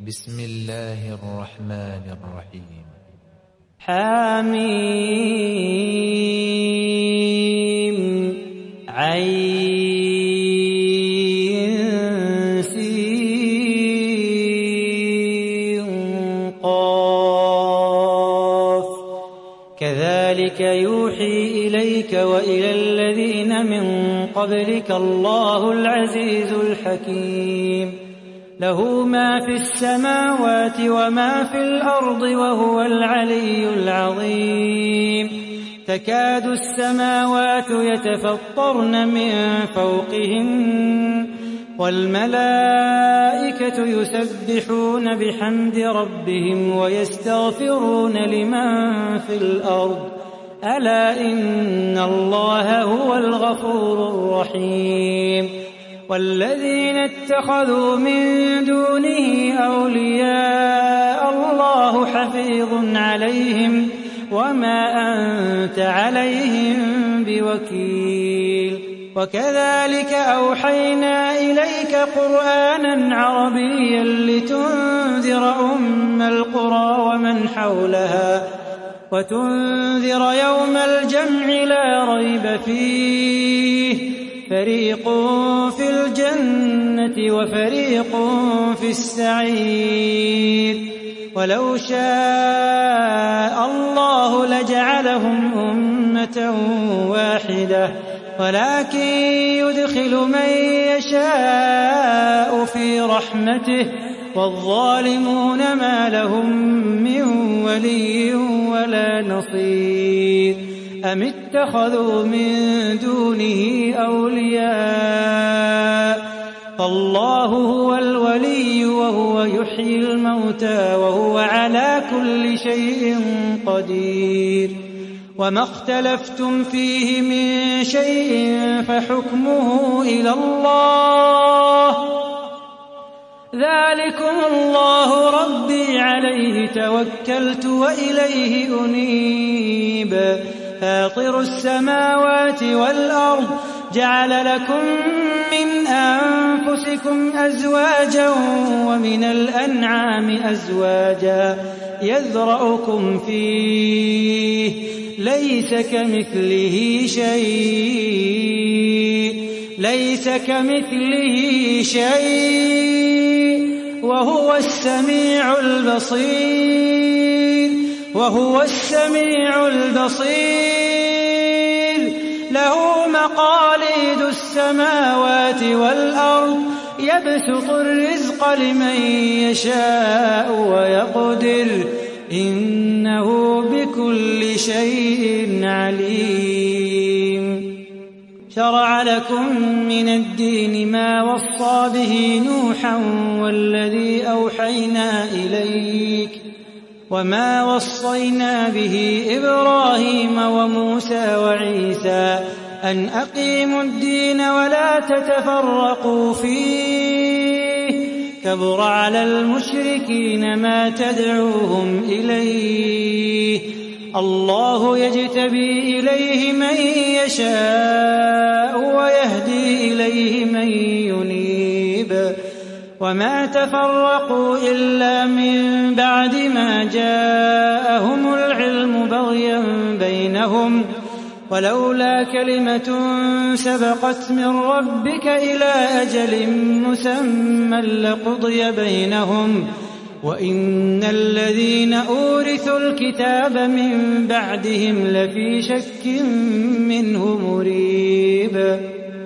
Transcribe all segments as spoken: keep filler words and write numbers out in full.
بسم الله الرحمن الرحيم. حميم عين سين قاف كذلك يوحي إليك وإلى الذين من قبلك الله العزيز الحكيم له ما في السماوات وما في الأرض وهو العلي العظيم تكاد السماوات يتفطرن من فوقهن والملائكة يسبحون بحمد ربهم ويستغفرون لمن في الأرض ألا إن الله هو الغفور الرحيم والذين اتخذوا من دونه أولياء الله حفيظ عليهم وما أنت عليهم بوكيل وكذلك أوحينا إليك قرآنا عربيا لتنذر أم القرى ومن حولها وتنذر يوم الجمع لا ريب فيه فريق في الجنة وفريق في السعير ولو شاء الله لجعلهم أمة واحدة ولكن يدخل من يشاء في رحمته والظالمون ما لهم من ولي ولا نصير أم اتخذوا من دونه أولياء فالله هو الولي وهو يحيي الموتى وهو على كل شيء قدير وما اختلفتم فيه من شيء فحكمه إلى الله ذلكم الله ربي عليه توكلت وإليه أنيب فاطر السماوات والأرض جعل لكم من أنفسكم أزواجا ومن الأنعام أزواجا يذرأكم فيه ليس كمثله شيء ليس كمثله شيء وهو السميع البصير وهو السميع البصير له مقاليد السماوات والأرض يبسط الرزق لمن يشاء ويقدر إنه بكل شيء عليم شرع لكم من الدين ما وصى به نوحا والذي أوحينا إليك وما وصينا به إبراهيم وموسى وعيسى أن أقيموا الدين ولا تتفرقوا فيه كبر على المشركين ما تدعوهم إليه الله يجتبي إليه من يشاء ويهدي إليه من ينيب وما تفرقوا إلا من بعد ما جاءهم العلم بغيا بينهم ولولا كلمة سبقت من ربك إلى أجل مسمى لقضي بينهم وإن الذين أورثوا الكتاب من بعدهم لفي شك منه مريب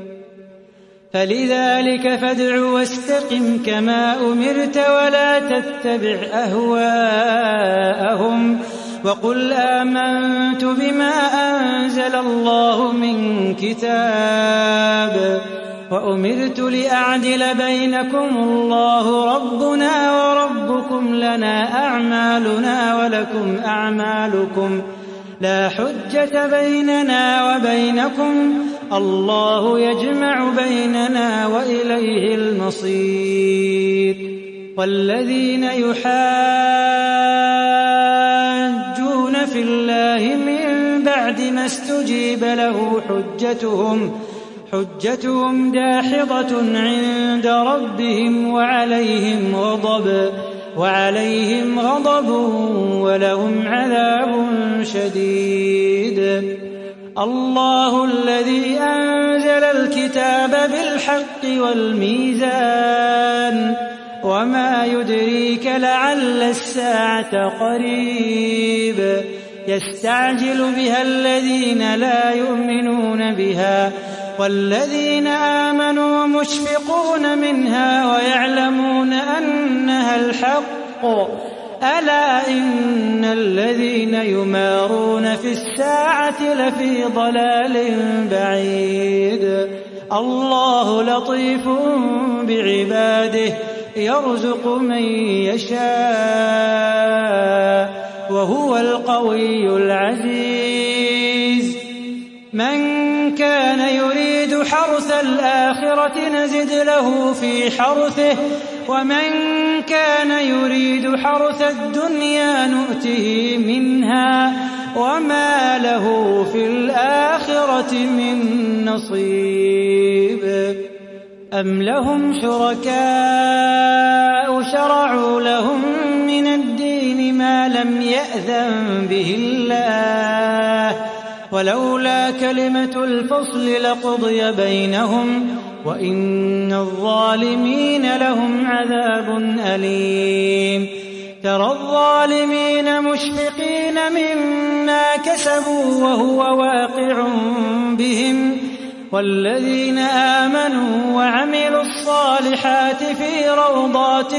فلذلك فادع واستقم كما أمرت ولا تتبع أهواءهم وقل آمنت بما أنزل الله من كتاب وأمرت لأعدل بينكم الله ربنا وربكم لنا أعمالنا ولكم أعمالكم لا حجة بيننا وبينكم الله يجمع بيننا وإليه المصير والذين يحاجون في الله من بعد ما استجيب له حجتهم حجتهم داحضة عند ربهم وعليهم غضب وعليهم غضب ولهم عذاب شديد. الله الذي أنزل الكتاب بالحق والميزان وما يدريك لعل الساعة قريب يستعجل بها الذين لا يؤمنون بها والذين آمنوا مشفقون منها ويعلمون أنها الحق ألا إن الذين يمارون في الساعة لفي ضلال بعيد. الله لطيف بعباده يرزق من يشاء وهو القوي العزيز. من كان يريد حرث الآخرة نزد له في حرثه ومن كان يريد حرث الدنيا نؤته منها وما له في الآخرة من نصيب. أم لهم شركاء شرعوا لهم من الدين ما لم يأذن به الله ولولا كلمة الفصل لقضي بينهم وإن الظالمين لهم عذاب أليم. ترى الظالمين مشفقين مما كسبوا وهو واقع بهم والذين آمنوا وعملوا الصالحات في روضات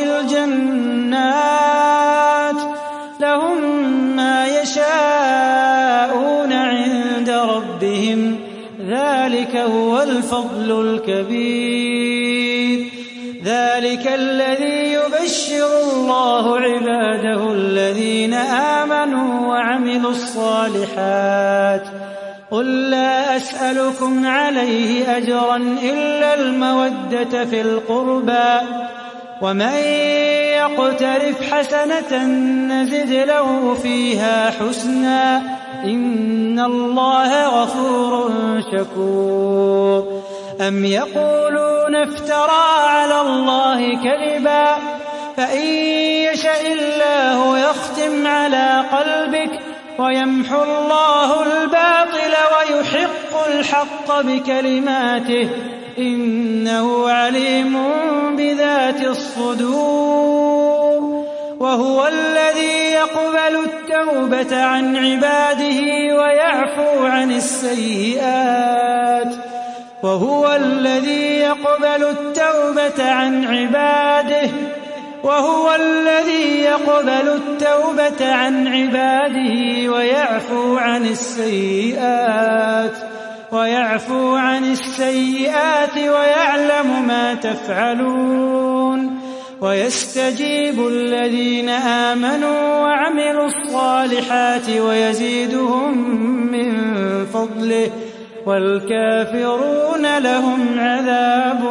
الجنات لهم ما يشاءون عند ربهم ذلك هو الفضل الكبير. ذلك الذي يبشر الله عباده الذين آمنوا وعملوا الصالحات. قل لا أسألكم عليه أجرا إلا المودة في القربى ومن يقترف حسنة نزد له فيها حسنا إن الله غفور شكور. أم يقولون افترى على الله كذبا فإن يشاء الله يختم على قلبك ويمحو الله الباطل ويحق الحق بكلماته إنه عليم بذات الصدور. وهو الذي يقبل التوبة عن عباده ويعفو عن السيئات وهو الذي يقبل التوبة عن عباده وهو الذي يقبل التوبة عن عباده ويعفو عن السيئات ويعفو عن السيئات ويعلم ما تفعلون. ويستجيب الذين آمنوا وعملوا الصالحات ويزيدهم من فضله والكافرون لهم عذاب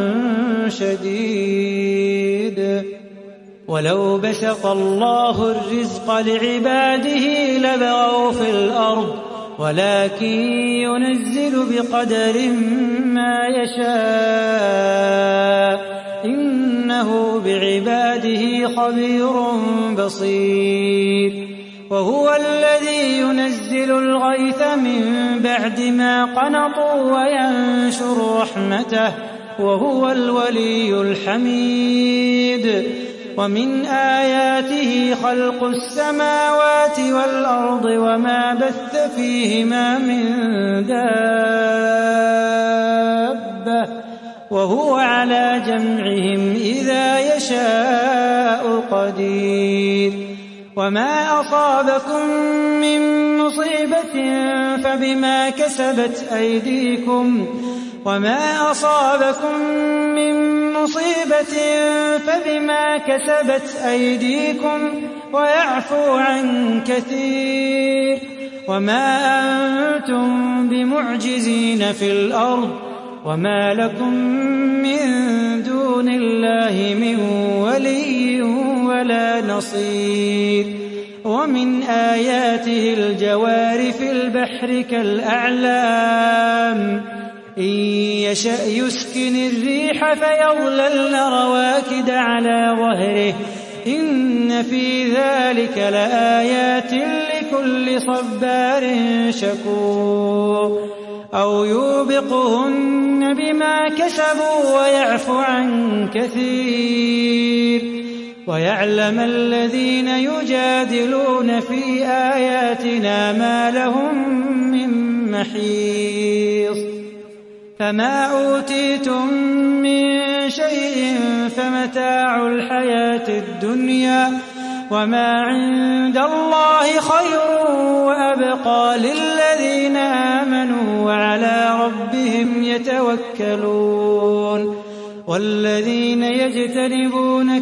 شديد. ولو بسط الله الرزق لعباده لبغوا في الأرض ولكن ينزل بقدر ما يشاء إنه بعباده خبير بصير. وهو الذي ينزل الغيث من بعد ما قنطوا وينشر رحمته وهو الولي الحميد. ومن آياته خلق السماوات والأرض وما بث فيهما من دابة وهو على جمعهم إذا يشاء قدير. وما أصابكم من مصيبة فبما كسبت أيديكم وما أصابكم من مصيبة فبما كسبت أيديكم ويعفو عن كثير. وما أنتم بمعجزين في الأرض وما لكم من دون الله من ولي ولا نصير. ومن آياته الجوار في البحر كالأعلام إن يشأ يسكن الريح فيظللن رواكد على ظهره إن في ذلك لآيات لكل صبار شكور أو يوبقهن بما كسبوا ويعفو عن كثير ويعلم الذين يجادلون في آياتنا ما لهم من محيص فما أوتيتم من شيء فمتاع الحياة الدنيا وما عند الله خير وأبقى للذين آمنوا وعلى ربهم يتوكلون والذين يجتنبون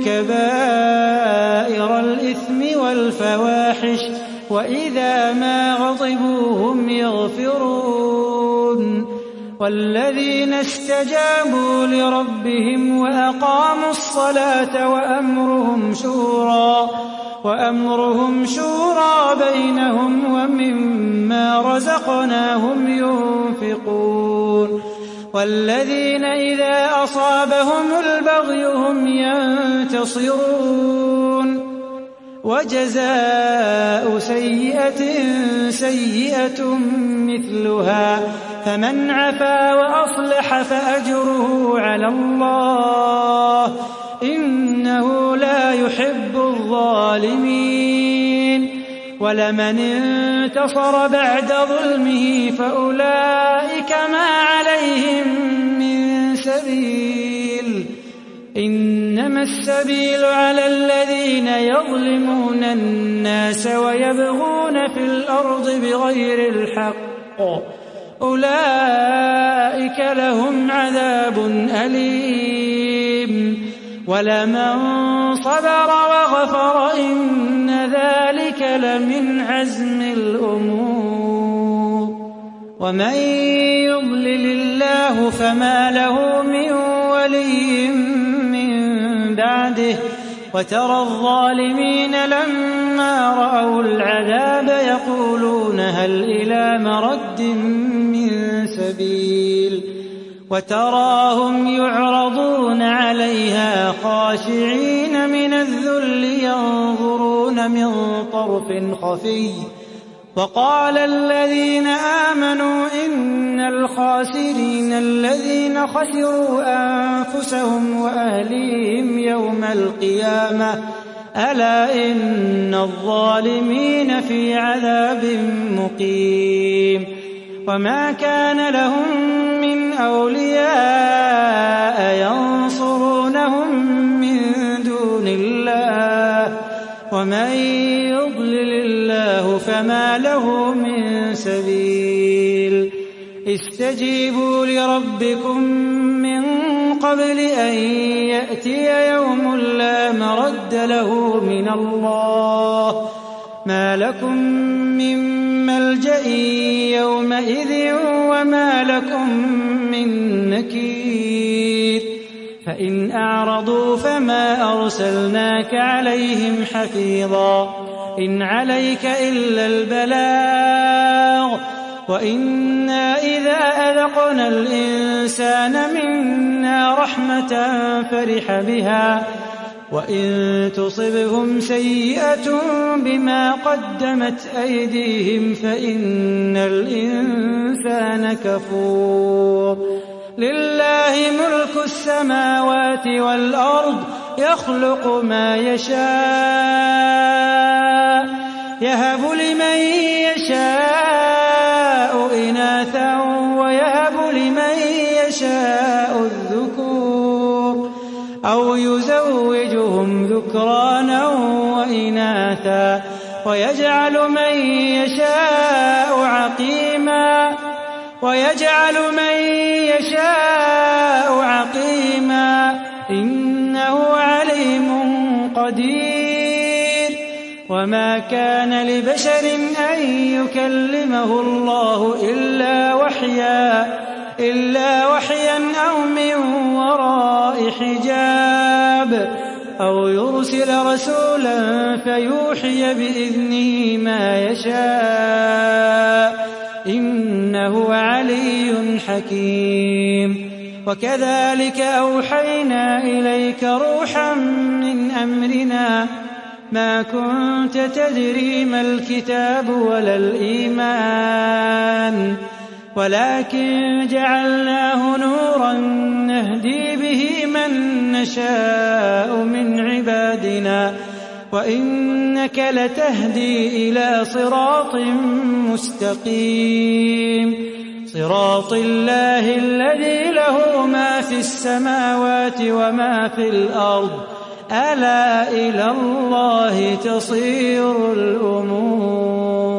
كبائر الإثم والفواحش وإذا ما غضبوا هم يغفرون والذين استجابوا لربهم وأقاموا الصلاة وأمرهم شورى وأمرهم شورى بينهم ومما رزقناهم ينفقون والذين إذا أصابهم البغي هم ينتصرون وجزاء سيئة سيئة مثلها فمن عفا وأصلح فأجره على الله إنه لا يحب الظالمين ولمن انتصر بعد ظلمه فأولئك ما عليهم من سبيل إنما السبيل على الذين يظلمون الناس ويبغون في الأرض بغير الحق أولئك لهم عذاب أليم ولمن صبر وغفر إن ذلك لمن عزم الأمور ومن يضلل الله فما له من ولي من بعده وترى الظالمين لما رأوا العذاب يقولون هل إلى مرد من سبيل وتراهم يعرضون عليها خاشعين من الذل ينظرون من طرف خفي وقال الذين آمنوا إن الخاسرين الذين خسروا أنفسهم وأهليهم يوم القيامة ألا إن الظالمين في عذاب مقيم وما كان لهم من أولياء ينصرونهم من دون الله ومن يضلل الله فما له من سبيل استجيبوا لربكم من قبل أن يأتي يوم لا مرد له من الله ما لكم من ملجأ يومئذ وما لكم من نكير فإن أعرضوا فما أرسلناك عليهم حفيظا إن عليك إلا البلاغ وإنا إذا أذقنا الإنسان منا رحمة فرح بها وإن تصبهم سيئة بما قدمت أيديهم فإن الإنسان كفور لله ملك السماوات والأرض يخلق ما يشاء يهب لمن يشاء إناثا ويهب لمن يشاء الذكور أو يزوجهم ذكرانا وإناثا ويجعل من يشاء عقيما ويجعل من يشاء عقيما إنه عليم قدير وما كان لبشر أن يكلمه الله إلا وحيا إلا وحيا أو من وراء حجاب أو يرسل رسولا فيوحي بإذنه ما يشاء إنه علي حكيم وكذلك أوحينا إليك روحا من أمرنا ما كنت تدري ما الكتاب ولا الإيمان ولكن جعلناه نورا نهدي به من نشاء من عبادنا وإنك لتهدي إلى صراط مستقيم صراط الله الذي له ما في السماوات وما في الأرض ألا إلى الله تصير الأمور.